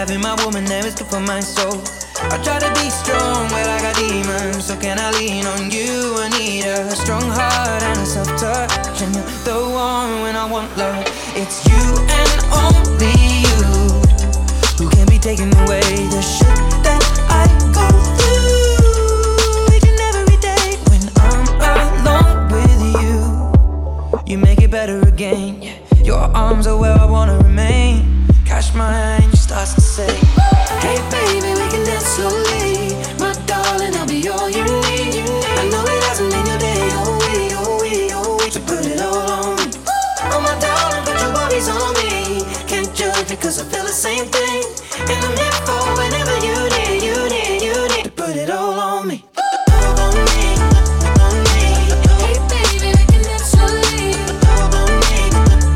having my woman there is good for my soul. I try to be strong, but I got demons. So can I lean on you? I need a strong heart and a soft touch, and you're the one when I want love. It's you and only you who can be taking away the shit that I go through each and every day. When I'm alone with you, you make it better again. Yeah. Your arms are where I wanna remain. Catch my hand, you start to say, hey baby, we can dance slowly. My darling, I'll be all you need. I know it hasn't been your day, oh we, so put it all on me. Oh my darling, put your worries on me. Can't judge because I feel the same thing. And I'm here for whenever you need to put it all on me. On me, on me. Hey baby, we can dance slowly. On me,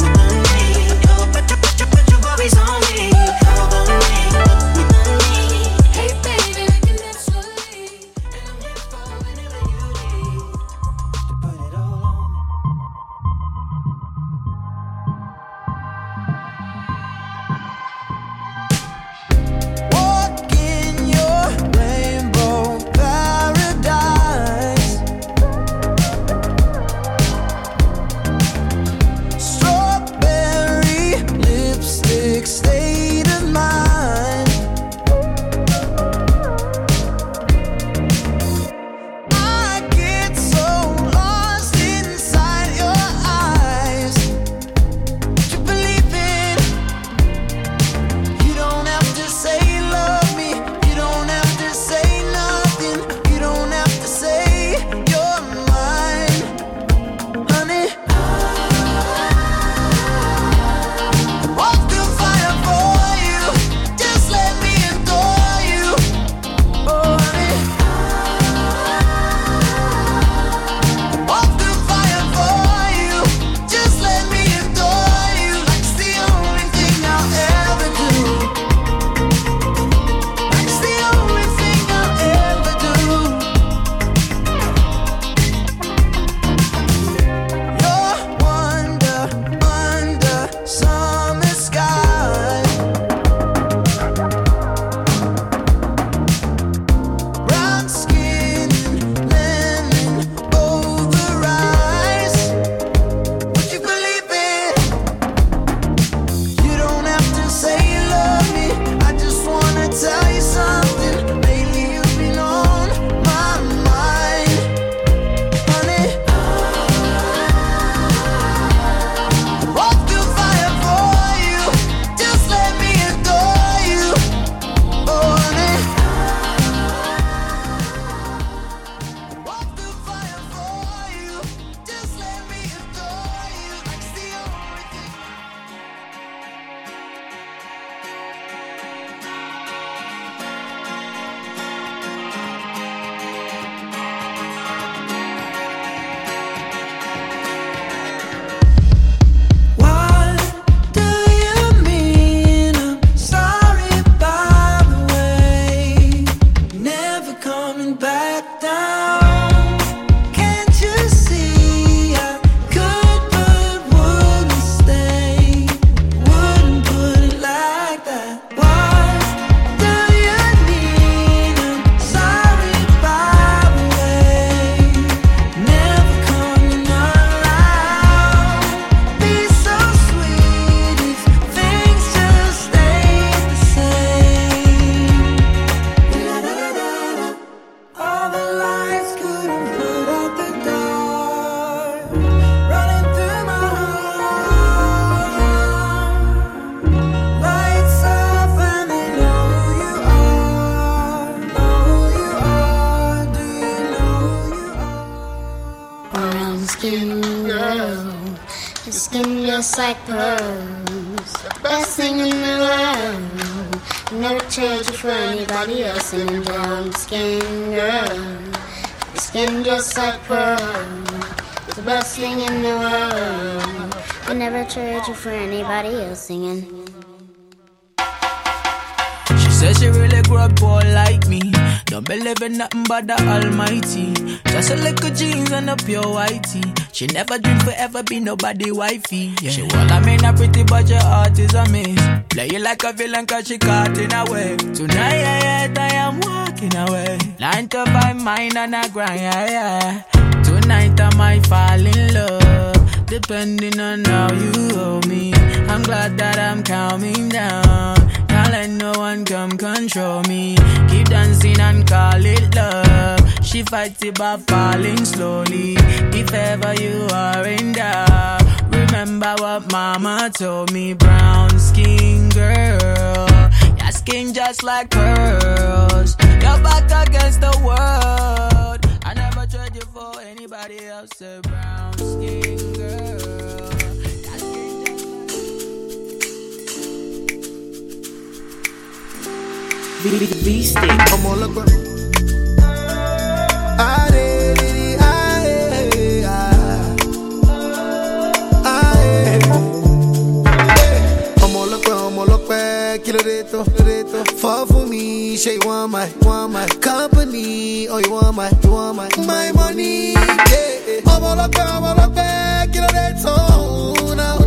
put your worries on me. On me. Hey baby, we can dance slowly. And I'm here for whenever you need to put it all on me. Walk in your rainbow paradise. Strawberry lipstick state of mind. I get so lost inside your eyes. You believe it. You don't have to say love me. You don't have to say nothing. You don't have to say you're mine, honey. Walk through fire for you. Just let me adore you, oh honey. Walk through fire for you. Just let me adore you. Like it's the only thing I'll ever do. Like it's the only thing I'll ever do. You're wonder under summer sky. Brown skin and lemon over eyes. Would you believe it? You don't have to say you love me. I just wanna tell you something. Lately you've been on my mind, honey. Walk through fire for you. Just let me adore you, oh honey. Walk through fire for you. Just let me adore you. Like it's the only thing. What do you mean? I'm sorry, by the way. Never coming back down. Can't you see I could but wouldn't stay? Wouldn't put it like that. What do you mean? I'm sorry, by the way. Never coming around. Be so sweet if things just stay the same. All the lights couldn't put out the dark, running through my heart. Lights off and they know who you are. Know who you are. Do you know who you are? Brown skin girl, your skin just like pearls, the best thing in the world. Never trade you for anybody else. And a brown skin girl, your skin just like pearls, the best thing in the world. I never trade you for anybody else. Singing. She Says she really grew up poor like me. Don't believe in nothing but the Almighty. Just a little jeans and a pure whitey. She never dreamed forever be nobody wifey. Yeah. She well, I mean, a pretty but your heart is a miss. Play you like a villain cause she caught in a way. Tonight I am walking away. 9 to 5 mine and I grind, yeah. Tonight I might fall in love. Depending on how you hold me. I'm glad that I'm calming down. Can't let no one come control me. Keep dancing and call it love. She fights it by falling slowly. If ever you are in doubt, remember what mama told me. Brown skin girl, your skin just like pearls. You're back against the world. I never trade you for anybody else. A brown skin girl. V-Stick. I'm all up. Fall for me, say you want my company, or you want my money. Yeah, I'm all up, kill it, so now.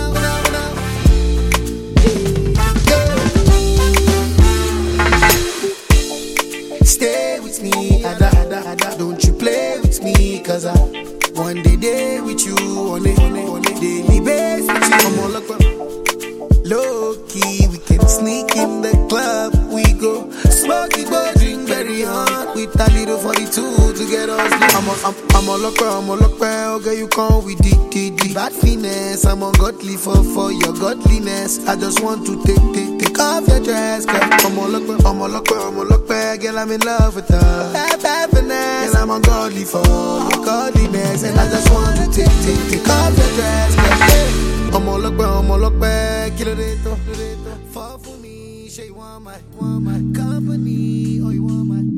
Stay with me, ada. Don't you play with me, cause I one day with you on a daily basis with you. I'm all up. Low key, we can sneak in the club. We go smoke it, but drink very hard with a little 42 to get us. I'm all up, okay, you come with the bad finesse. I'm ungodly for your godliness. I just want to take off your dress, girl. I'm all up, girl, I'm in love with her. Bad finesse, girl, I'm ungodly for your godliness, and I just want to take off your dress, girl. I'm all up, kill it, fall for me, say you want my company, or you want my.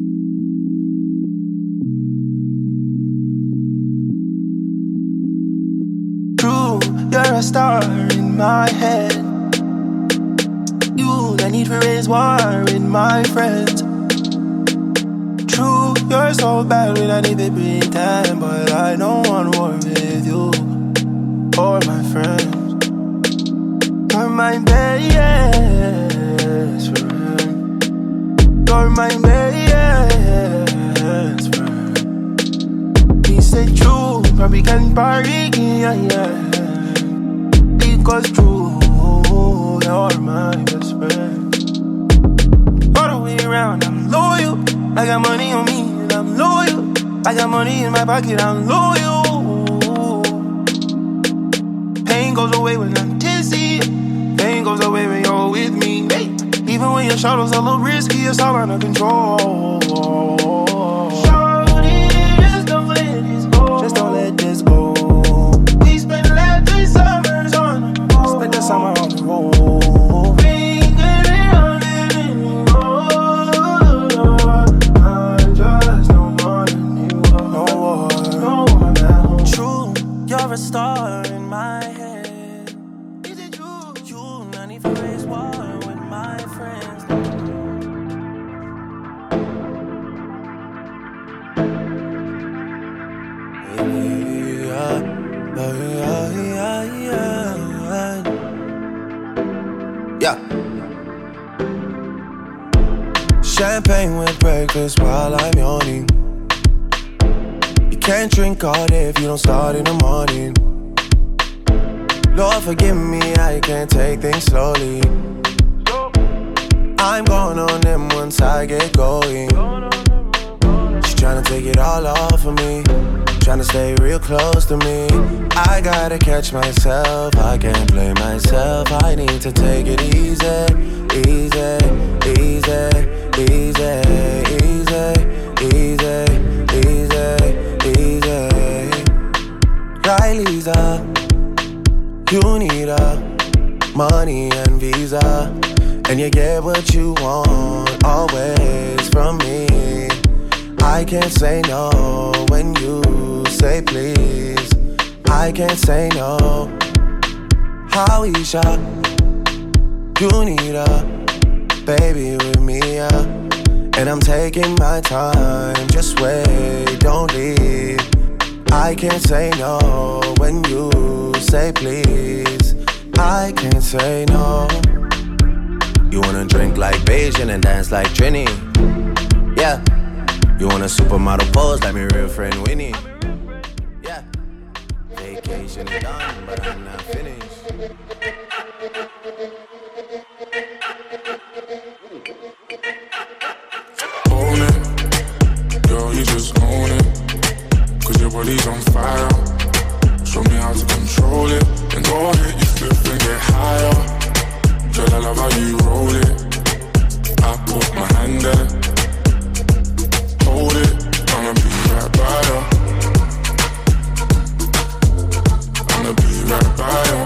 True, you're a star in my head. You, I need to raise war with my friends. True, you're so bad when I need to pretend, but I don't want war with you or my friends. You're my best friend. You're my best friend. He said true, probably can party, yeah. Because true, you're my best friend. All the way around, I'm loyal. I got money on me and I'm loyal. I got money in my pocket, I'm loyal. Pain goes away when I'm tipsy. Pain goes away when you're with me. Hey. Even when your shadows a little risky, it's all under control. Shorty, just don't let this go. Just don't let this go. We spent the last 3 summers on the road. Spent the summer on the road. I just don't want anyone. No one else. True, you're a star in my head. Is it true? You, I need to raise war with my friends. Yeah. Champagne with breakfast while I'm yawning. You can't drink all day if you don't start in the morning. Lord forgive me, I can't take things slowly. I'm going on them once I get going. She's trying to take it all off of me, trying to stay real close to me. I gotta catch myself, I can't blame myself. I need to take it easy, easy, easy, easy, easy, easy, easy, easy. Riley's up, you need money and visa, and you get what you want always from me. I can't say no when you say please. I can't say no. Howisha, you need baby, with me, yeah. And I'm taking my time, just wait, don't leave. I can't say no when you say please. I can't say no. You wanna drink like Beijing and dance like Trini? Yeah. You want a supermodel pose like my real friend Winnie? Yeah. Vacation is done, but I'm not finished. Own it, girl, you just own it. 'Cause your body's on fire. Show me how to control it. And go ahead, you flip and get higher. Girl, I love how you roll it. I put my hand there. Hold it, I'ma be right by you. I'ma be right by you.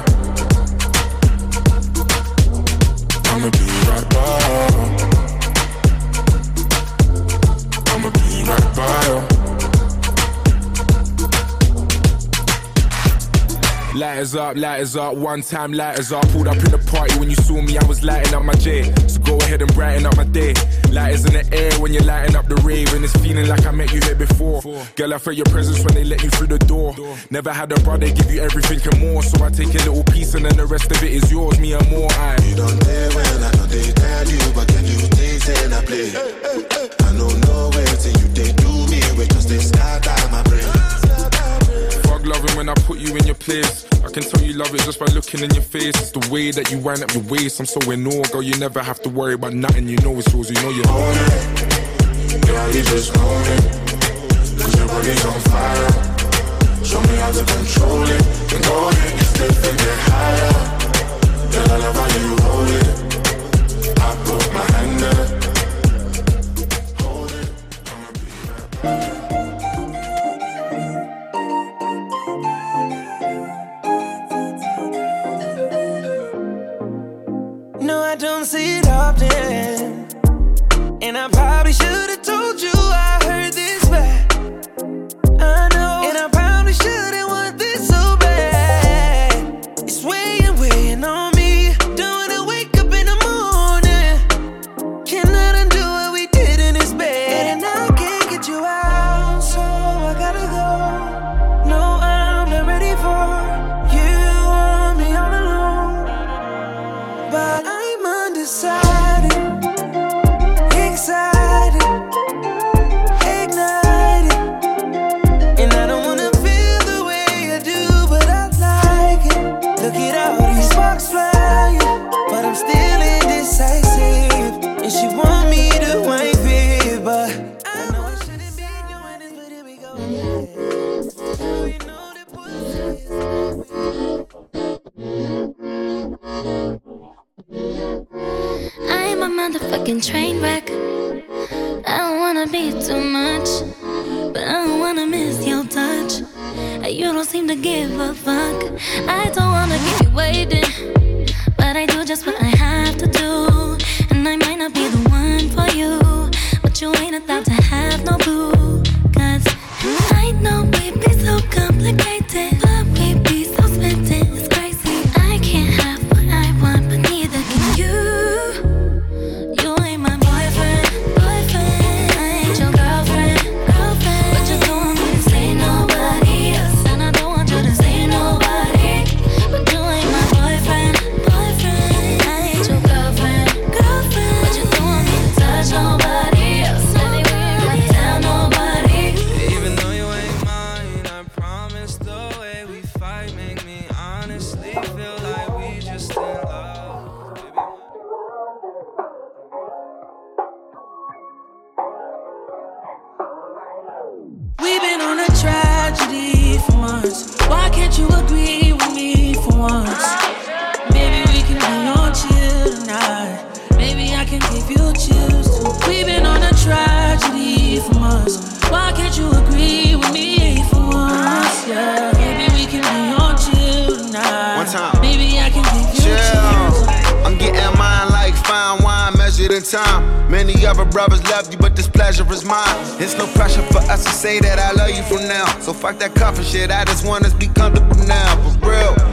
I'ma be right by you. I'ma be right by you. Lighters up, one time lighters up. Pulled up in the party when you saw me, I was lighting up my J. So go ahead and brighten up my day. Lighters in the air when you're lighting up the rave. And it's feeling like I met you here before. Girl, I felt your presence when they let you through the door. Never had a brother give you everything and more. So I take a little piece and then the rest of it is yours, me and more. You don't dare when I know they tell you, but can you taste and I play? I know no way till you they do me, wait just they start out my brain. Fuck loving when I put you in your place. I can tell you love it just by looking in your face. It's the way that you wind up your waist. I'm so in awe, girl, you never have to worry about nothing. You know it's yours, you know you own it. Girl, you just own it. 'Cause your body's on fire. Show me how to control it. Then go ahead, you step and get higher. Girl, I love how you hold it. I put my hand there. Hold it, I'ma be right back. I don't see it often, and I probably should've told you I heard this bad. I know, and I probably shouldn't want this so bad. It's weighing on me. Don't wanna wake up in the morning. Cannot undo what we did in this bed, and I can't get you out, so I gotta go. No, I'm not ready for you. Want me all alone, but undecided, excited, ignited, and I don't wanna feel the way I do, but I like it. Look at all these sparks flying, but I'm still indecisive, and she want me to wipe it, but I know I shouldn't be doing this, but here we go. Now you know that I'm a motherfucking train wreck. I don't wanna be too much, but I don't wanna miss your touch. You don't seem to give a fuck. I don't wanna keep you waiting, but I do just what I have to do. And I might not be the one for you, but you ain't about to have no boo. 'Cause I know we be so complicated, but we be so smitten, it's crazy. I can't have what I want, but neither can you. You ain't my boyfriend. I ain't your girlfriend. But you don't want me to say nobody else, and I don't want you to say nobody. But you ain't my boyfriend. I ain't your girlfriend. But you don't want me to touch nobody else, anywhere I tell nobody. Even though you ain't mine, I promise the way we fight make me honestly feel like we just in love. We've been on a tragedy for months. Why can't you agree with me for once? Maybe we can be on chill tonight. Maybe I can give you chills too. We've been on a tragedy for months. Why can't you agree with me for once? Yeah, maybe we can be on chill tonight. One time. Maybe I can give you chills. I'm getting mine like fine wine measured in time. Many other brothers love you, but this pleasure is mine. It's no pressure for us to say that I love you from now. So fuck that coffee shit, I just want us to be comfortable now. For real, who you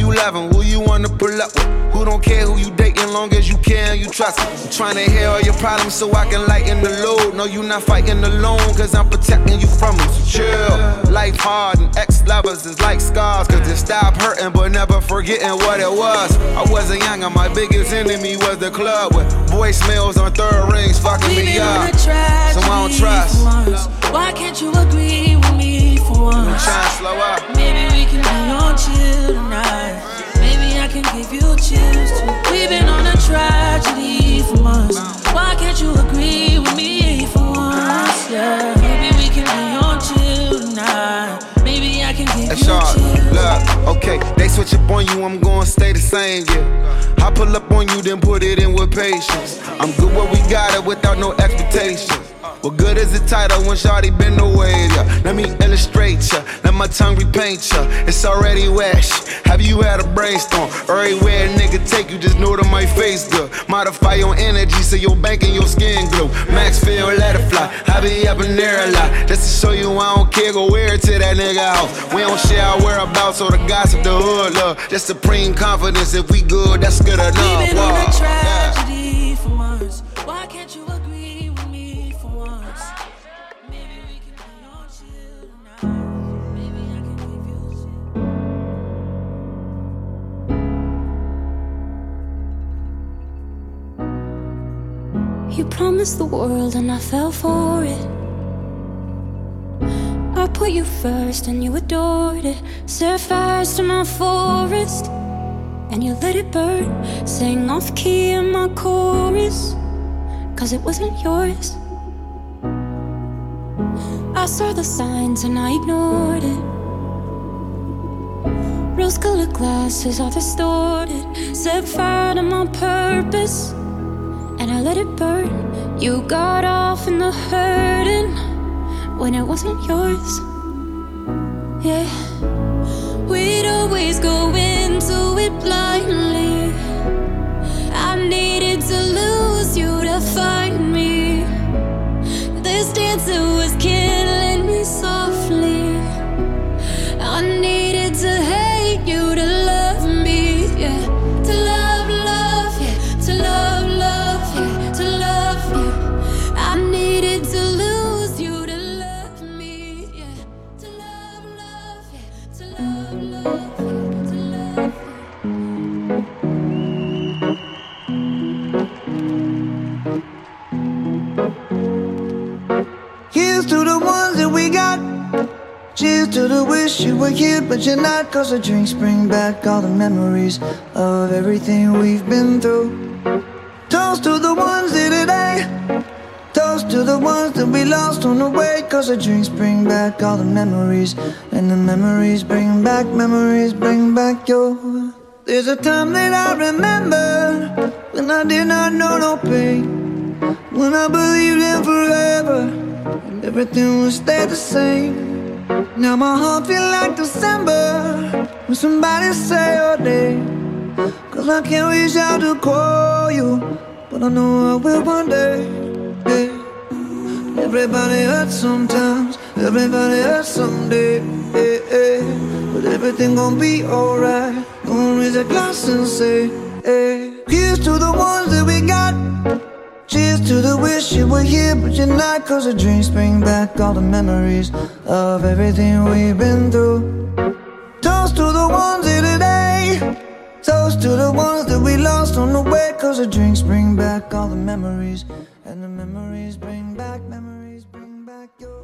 you loving? Who you wanna pull up with? Who don't care who you dating, long as you care and you trust it. I'm trying to hear all your problems so I can lighten the load. No, you not fighting alone, cause I'm protecting you from them. So chill. Life hard and ex-lovers is like scars, cause they stop hurting but never forgetting what it was. I wasn't young and my biggest enemy was the club with voicemails on third rings fucking me up. So I don't trust. Why can't you agree with me for once? I'm trying to slow up. Maybe we can be on chill tonight. Maybe I can give you chills too. We've been on a tragedy for months. Why can't you agree with me for once? Yeah. Maybe we can be on chill tonight. Maybe I can give you chills. Look, okay, they switch up on you, I'm gonna stay the same, yeah. I pull up on you, then put it in with patience. I'm good where we got it without no expectations. What good is the title when shawty been away? Yeah. Let me illustrate ya, let my tongue repaint ya. It's already wet. Have you had a brainstorm? Everywhere a nigga take you, just know that my face good. Modify your energy so your bank and your skin glow. Max feel, let it fly. I be up in there a lot, just to show you I don't care. Go wear it to that nigga house. We don't share our whereabouts or the gossip, the hood love. Just supreme confidence. If we good, that's good enough. We've been on a tragedy for months. Why can't you agree with me for once? Maybe we can be on chill tonight. Maybe I can give you You promised the world and I fell for it. I put you first and you adored it. Set fires to my forest and you let it burn. Sang off key in my chorus, cause it wasn't yours. I saw the signs and I ignored it. Rose-colored glasses are distorted. Set fire to my purpose and I let it burn. You got off in the hurting when it wasn't yours. Yeah. We'd always go into it blindly. I needed to lose you to find me. This dancer was killing me softly. I needed to hate you to love me, yeah. To love, love, yeah. To love, love, yeah. To love you. I needed to lose you to love me, yeah. To love, love, yeah. To love, love, yeah. To love you. Here's to the ones that we got. Cheers to the wish you were here but you're not. Cause the drinks bring back all the memories of everything we've been through. Toast to the ones here today. Toast to the ones that we lost on the way. Cause the drinks bring back all the memories. And the memories bring back your. There's a time that I remember when I did not know no pain. When I believed in forever and everything would stay the same. Now my heart feel like December when somebody say your name. Cause I can't reach out to call you, but I know I will one day, yeah. Everybody hurts sometimes, everybody hurts someday, yeah, yeah. But everything gon' be alright. Gonna raise a glass and say, hey. Here's to the ones that we got. Cheers to the wish you were here but you're not. Cause the drinks bring back all the memories of everything we've been through. Toast to the ones here today. Toast to the ones that we lost on the way. Cause the drinks bring back all the memories. And the memories bring back your.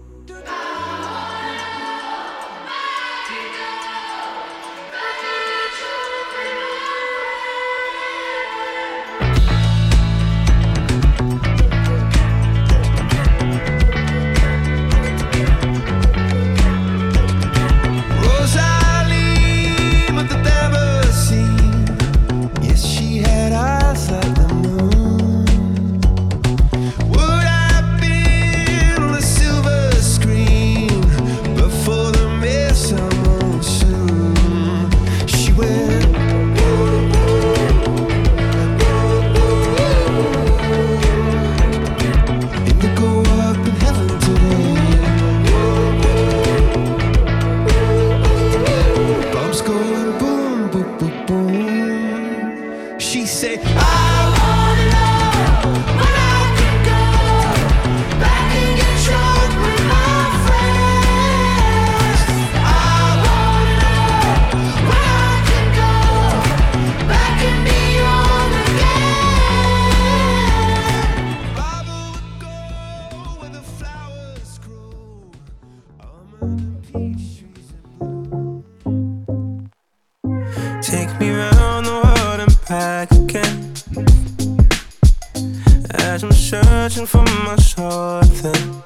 searching for my something.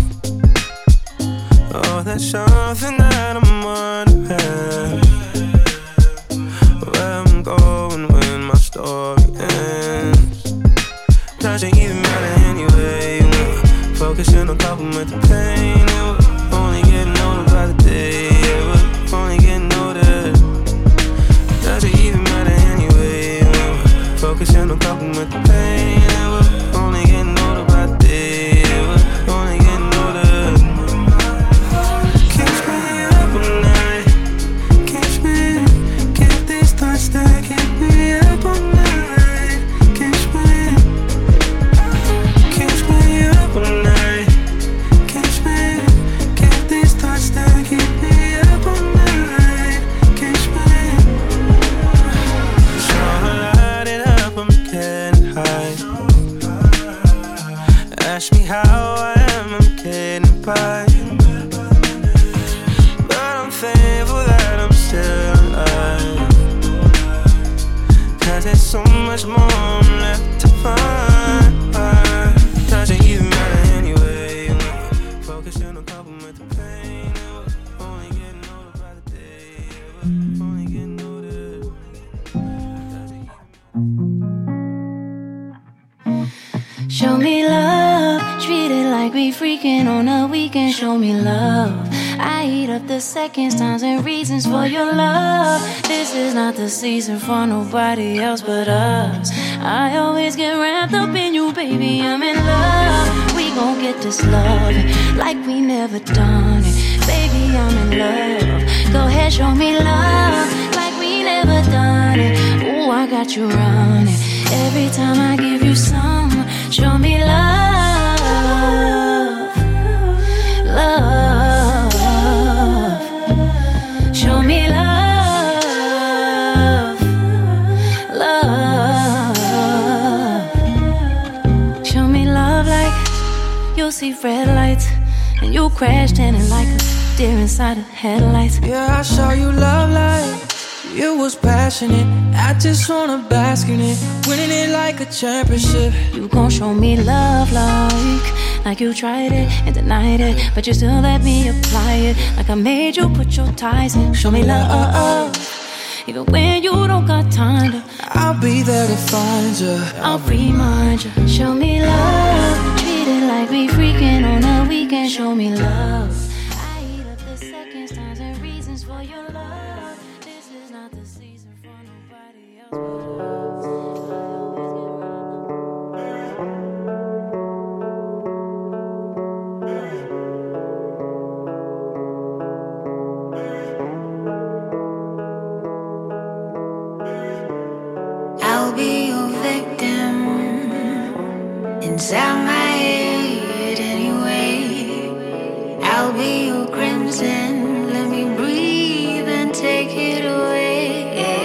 Oh, that's something that I'm wondering where I'm going when my story ends. Doesn't even matter anyway. We're focusing on coping with the pain, and we're only getting older by the day. Yeah, we're only getting older. Doesn't even matter anyway. We're focusing on coping with the pain, and we're only getting older by the day. Yeah, we're only getting older. Keeps me up all night. Keeps me, keep these thoughts that keep me up all night. Keeps me up all night. Keeps me, keep these thoughts that keep me up all night. Keeps me. So I light it up, I'm getting high. Ask me how I am, I'm getting by. But I'm thankful that I'm still alive. 'Cause there's so much more left to find. Doesn't even matter anyway. We're focusing on coping with the pain, and we're only getting older by the day. We're only getting older. Show me love, treat it like we freaking on a weekend. Show me love, I eat up the seconds, times, and reasons for your love. This is not the season for nobody else but us. I always get wrapped up in you, baby, I'm in love. We gon' get this love like we never done it. Baby, I'm in love. Go ahead, show me love like we never done it. Ooh, I got you running. Every time I give you some, show me love, love. Show me love, love. Show me love like you'll see red lights and you crashed in it like a deer inside of headlights. Yeah, I saw you love like you was passionate. I just wanna bask in it, winning it like a championship. You gon' show me love like you tried it and denied it, but you still let me apply it. Like I made you put your ties in. Show me love, even when you don't got time to. I'll be there to find you. I'll remind you. Show me love, treat it like we freaking on a weekend. Show me love. I eat up the seconds, times, and reasons for your love. This is not the season for nobody else. I'll be your victim inside my head anyway. I'll be your crimson, let me breathe and take it away.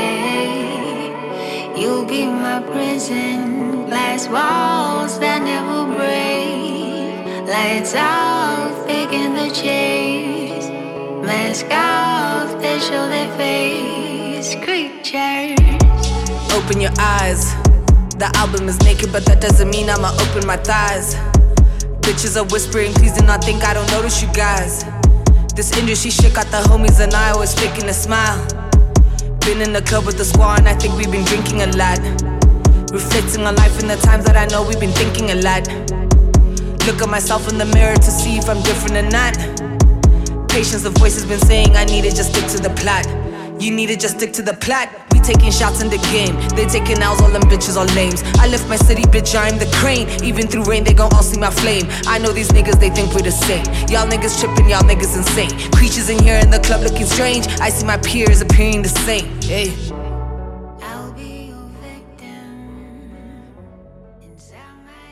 You'll be my prison, glass walls that never break. Lights off, picking the chase. Mask off, they show their face. Creatures. Open your eyes. The album is naked, but that doesn't mean I'ma open my thighs. Bitches are whispering, please do not think I don't notice you guys. This industry shit got the homies and I always faking a smile. Been in the club with the squad and I think we've been drinking a lot. Reflecting on life in the times that I know we've been thinking a lot. Look at myself in the mirror to see if I'm different or not. Patience, the voice has been saying I need to just stick to the plot. You need to just stick to the plot. We taking shots in the game, they taking L's, all them bitches are lames. I left my city, bitch, I'm the crane. Even through rain, they gon' all see my flame. I know these niggas, they think we're the same. Y'all niggas tripping, y'all niggas insane. Creatures in here in the club looking strange. I see my peers appearing the same. Hey. I'll be your victim inside my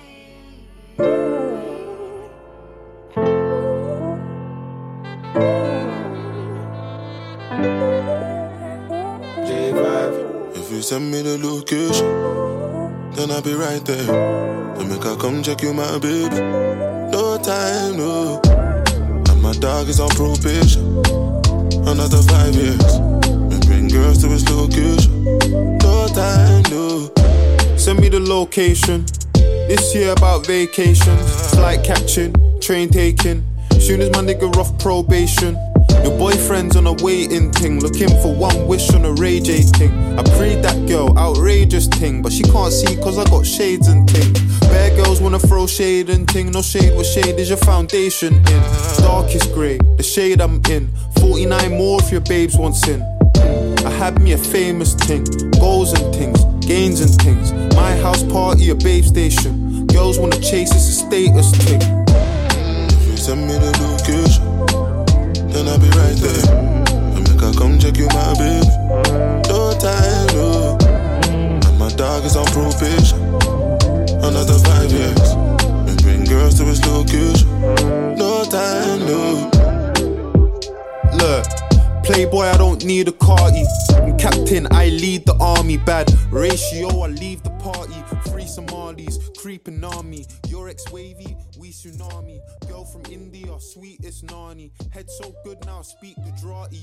If you send me the location, then I'll be right there. And make her come check you, my baby. No time, no. And my dog is on probation. Another 5 years. And bring girls to his location. No time, no. Send me the location. This year about vacations, flight catching, train taking. Soon as my nigga off probation. Your boyfriend's on a waiting thing, looking for one wish on a Ray J thing. I prayed that girl, outrageous thing, but she can't see cause I got shades and ting. Bad girls wanna throw shade and ting, no shade, what shade is your foundation in? Darkest grey, the shade I'm in, 49 more if your babes want sin. I had me a famous ting, goals and things, gains and things. My house party, a babe station. Girls wanna chase, it's a status thing. If you send me the location, then I'll be right there. And make her come check you, my baby. No time, no. And my dog is on probation. Another 5 years. And bring girls to his location. No time, no. Look, playboy, I don't need a carty. I'm captain, I lead the army. Bad ratio, I leave the party. Free Somalis, creeping army. Your ex-wavy, we tsunami. Girl from India, sweetest nani. Head so good now, speak Gujarati.